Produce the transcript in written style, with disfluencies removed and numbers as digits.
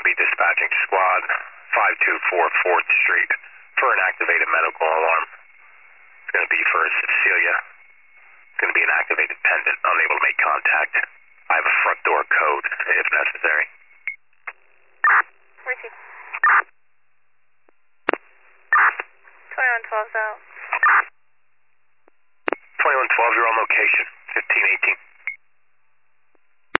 going to be dispatching squad 524 4th Street for an activated medical alarm. It's going to be for Cecilia. It's going to be an activated pendant, unable to make contact. I have a front door code if necessary. Receive. 2112's out.